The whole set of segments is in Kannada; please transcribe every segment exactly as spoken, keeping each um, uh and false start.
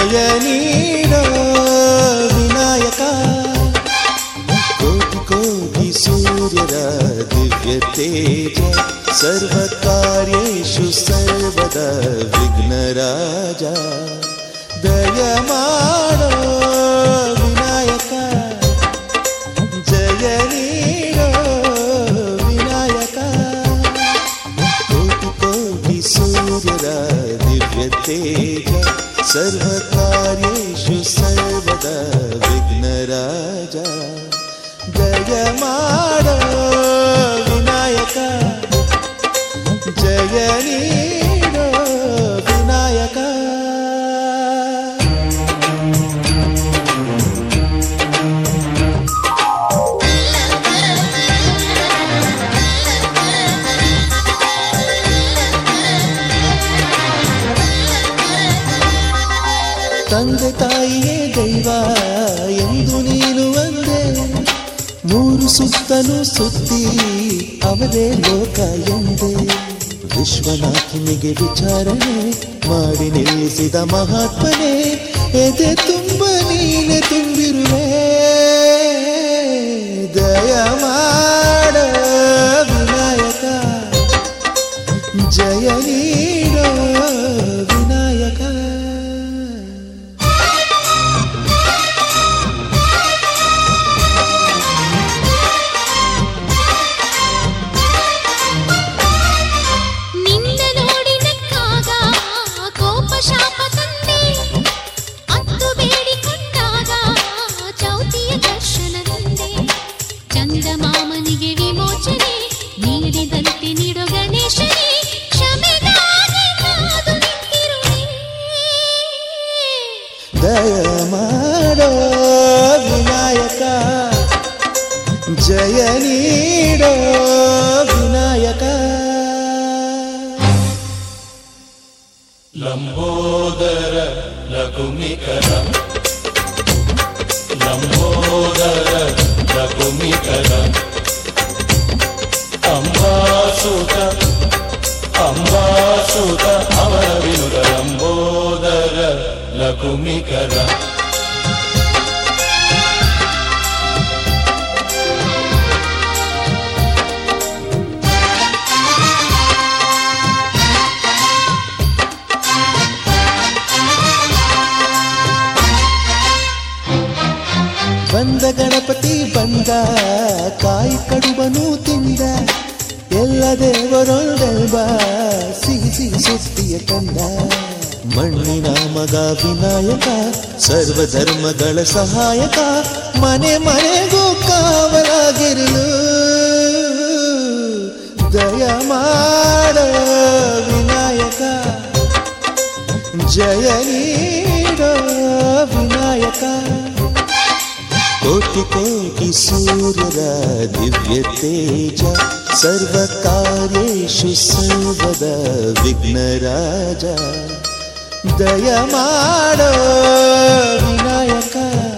ಜಯ ನೀಡೋ ವಿನಾಯಕ ಕೋಟಿ ಕೋಟಿ ಸೂರ್ಯರ ದಿವ್ಯ ತೇಜ ಸರ್ವ ಕಾರ್ಯೇಷು ಸರ್ವದ ವಿಘ್ನರಾಜ ದಯ ಮಾಡೋ ವಿನಾಯಕ ಜಯ ನೀಡೋ ವಿನಾಯಕ ಕೋಟಿ ಕೋಟಿ ಸೂರ್ಯರ ದಿವ್ಯ ತೇಜ ಸರ್ವ ಕಾರ್ಯೇಷು ಸರ್ವದ ವಿಘ್ನರಾಜ ದಯ ಮಾಡೋ ವಿನಾಯಕ ಜಯ ನೀಡೋ ವಿನಾಯಕ ತಂದೆ ತಾಯಿಯೇ ದೈವ ಎಂದು ನೀನು ಅಂದೆ ಮೂರು ಸುತ್ತಲೂ ಸುತ್ತಿ ಅವರೇ ಲೋಕ ಎಂದೆ ವಿಶ್ವನಾಥನಿಗೆ ವಿಚಾರಣೆ ಮಾಡಿ ನಿಲ್ಲಿಸಿದ ಮಹಾತ್ಮನೇ ಎದೆ ತುಂಬ ನೀನೆ ತುಂಬಿರುವೆ ದಯ ಮಾಡ ವಿನಾಯಕ ಜಯ ನೀಡೋ ವಿನಾಯಕ ದಯ ಮಾಡೋ ವಿನಾಯಕ ಜಯ ನೀಡೋ ವಿನಾಯಕ ಲಂಬೋದರ ಲಘುಮಿಕರ ಲಂಬೋದರ ಲಘುಮಿಕರ ಅಂಬಾಸುತ ಅಂಬಾಸುತ ಅವರ ವಿನುರ ಲಂಬೋದರ ಲಘುಮಿಕರ ಬಂದ ಗಣಪತಿ ಬಂದ ಕಾಯಿ ಕಡುಬನು ತಿಂದ ಎಲ್ಲ ದೇವರೊಳ್ಳೆಲ್ಬ ಸಿಹಿ ಸಿಹಿ ಸುದ್ದಿಯ ಕಂದ ಮಣ್ಣಿನ ಮಗ ವಿನಾಯಕ ಸರ್ವಧರ್ಮಗಳ ಸಹಾಯಕ ಮನೆ ಮನೆಗೂ ಕಾವಲಾಗಿರಲು ದಯ ಮಾಡ ವಿನಾಯಕ ಜಯ ನೀಡೋ ವಿನಾಯಕ ಕೋಟಿ ಕೋಟಿ ಸೂರ್ಯರ ದಿವ್ಯ ತೇಜ ಸರ್ವ ಕಾರ್ಯೇಷು ಸರ್ವದ ವಿಘ್ನರಾಜ ದಯ ಮಾಡೋ ವಿನಾಯಕ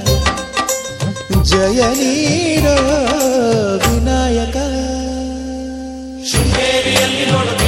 ಜಯ ನೀಡೋ ವಿನಾಯಕ ಶೃಂಗೇರಿಯಲ್ಲಿ ನೋಡ